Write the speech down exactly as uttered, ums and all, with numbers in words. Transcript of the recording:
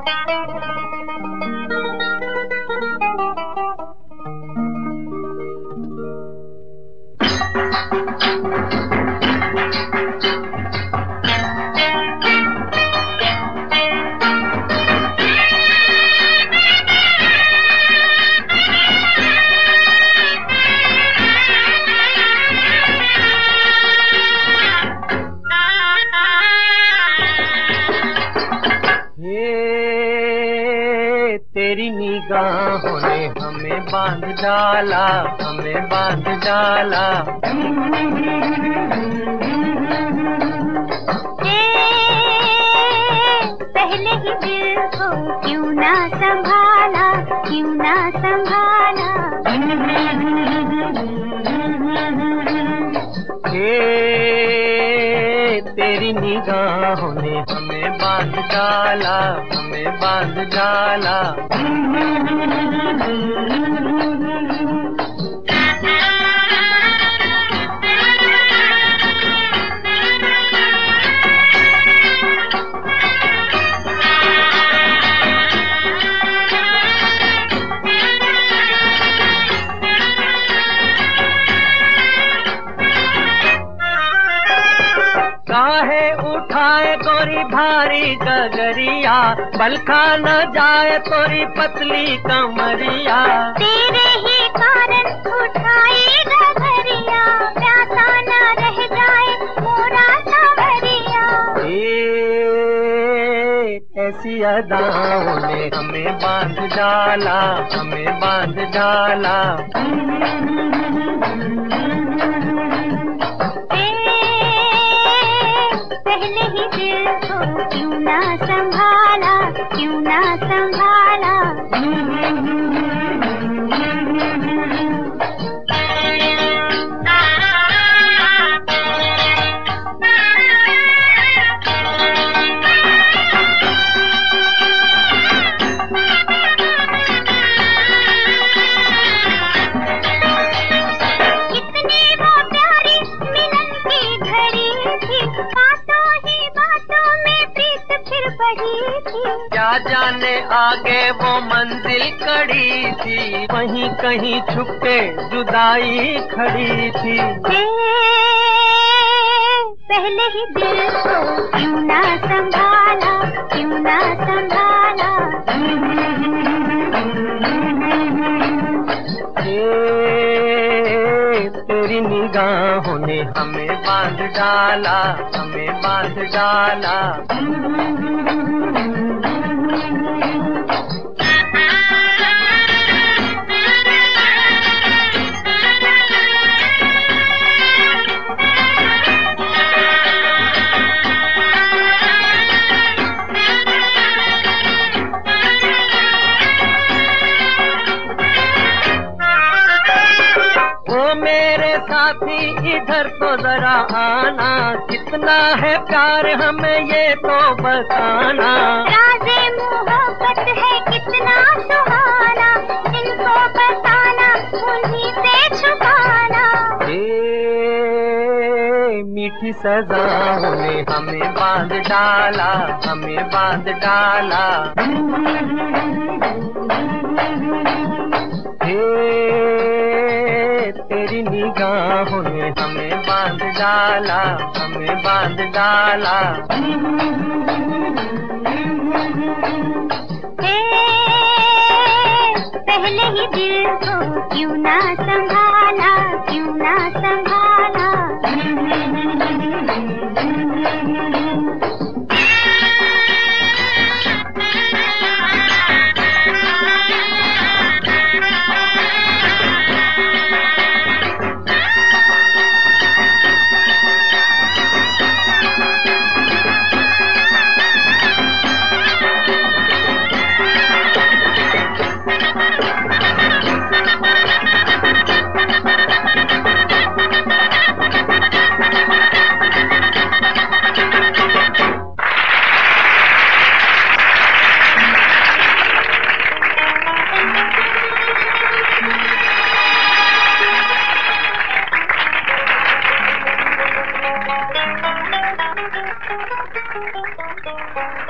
तेरी निगाहों ने हमें बांध डाला, हमें बांध डाला। पहले ही दिल को क्यों ना संभाला, क्यों ना संभाला। तेरी निगाहों ने हमें बांध डाला, हमें बांध डाला। काहे उठाए गोरी भारी गगरिया, बल खा न जाए तोरी पतली कमरिया। तेरे ही कारण उठाई गगरिया, प्यासा न रह जाए मोरा सावरिया। ऐसी अदाओं ने हमें बांध डाला, हमें बांध डाला। पहले ही दिल को क्यों ना संभाला, क्यों ना संभाला। कितनी वो प्यारी मिलन की घड़ी थी, बातों ही बातों में प्रीत फिर बढ़ी थी। क्या जाने आगे वो मंजिल कड़ी थी, वहीं कहीं छुपके जुदाई खड़ी थी। पहले ही दिल को क्यों ना संभाला, क्यों ना संभाला। तेरी निगाहों ने हमें बांध डाला, हमें बांध डाला। मेरे साथी इधर तो जरा आना, कितना है प्यार हमें ये तो बताना। राज़े मोहब्बत है कितना सुहाना, जिनको बताना उन्हीं से छुपाना। मीठी सजाओं ने हमें बांध डाला, हमें बांध डाला। तेरी निगाहों ने हमें बांध डाला, हमें बांध डाला। पहले ही दिल को क्यों ना संभाला, क्यों ना संभाला। Thank you.